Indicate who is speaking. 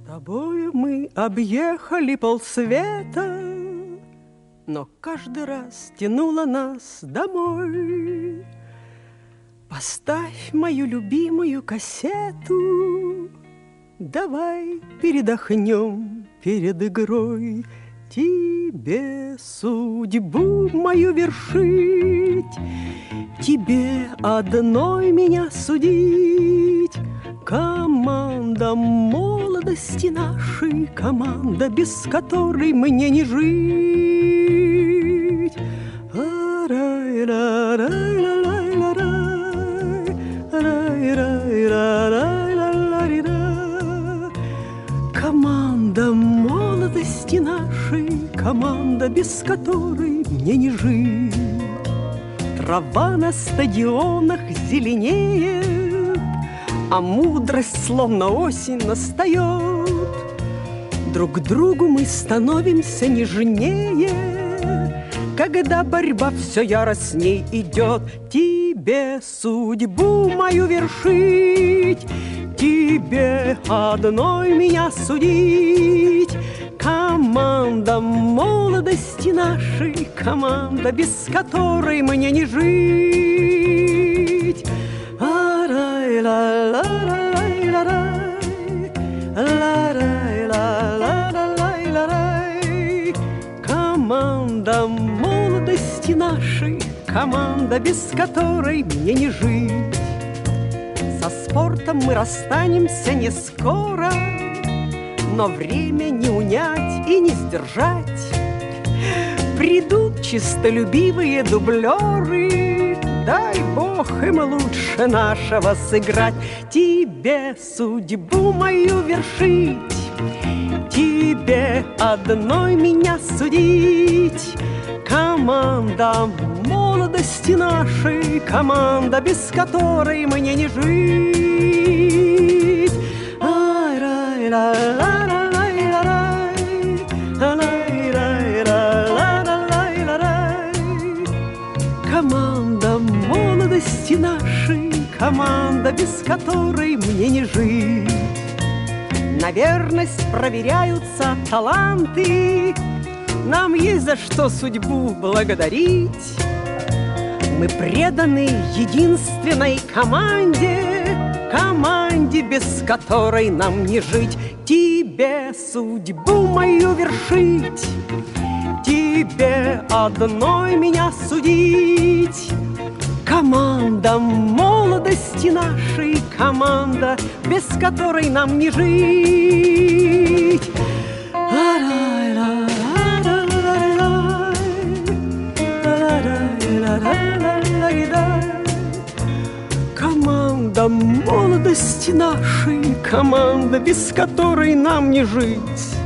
Speaker 1: тобою мы объехали полсвета, но каждый раз тянуло нас домой. Поставь мою любимую кассету, давай передохнем перед игрой. Тебе судьбу мою вершить, тебе одной меня судить. Команда молодости нашей, команда, без которой мне не жить. Команда молодости нашей, команда, без которой мне не жить. Трава на стадионах зеленеет, а мудрость, словно осень, настает. Друг к другу мы становимся нежнее, когда борьба все яростней идет. Тебе судьбу мою вершить, тебе одной меня судить. Команда молодости нашей, команда, без которой мне не жить. Команда молодости нашей, команда, без которой мне не жить. Со спортом мы расстанемся не скоро, но время не унять и не сдержать. Придут чистолюбивые дублеры, дай Бог им лучше нашего сыграть. Тебе судьбу мою вершить, тебе одной меня судить. Команда молодости нашей, команда, без которой мне не жить. Команда молодости нашей, команда, без которой мне не жить. На верность проверяются таланты, нам есть за что судьбу благодарить. Мы преданы единственной команде, команде, без которой нам не жить. Тебе судьбу мою вершить, тебе одной меня судить. Команда молодости нашей, команда, без которой нам не жить. Команда молодости нашей, команда, без которой нам не жить.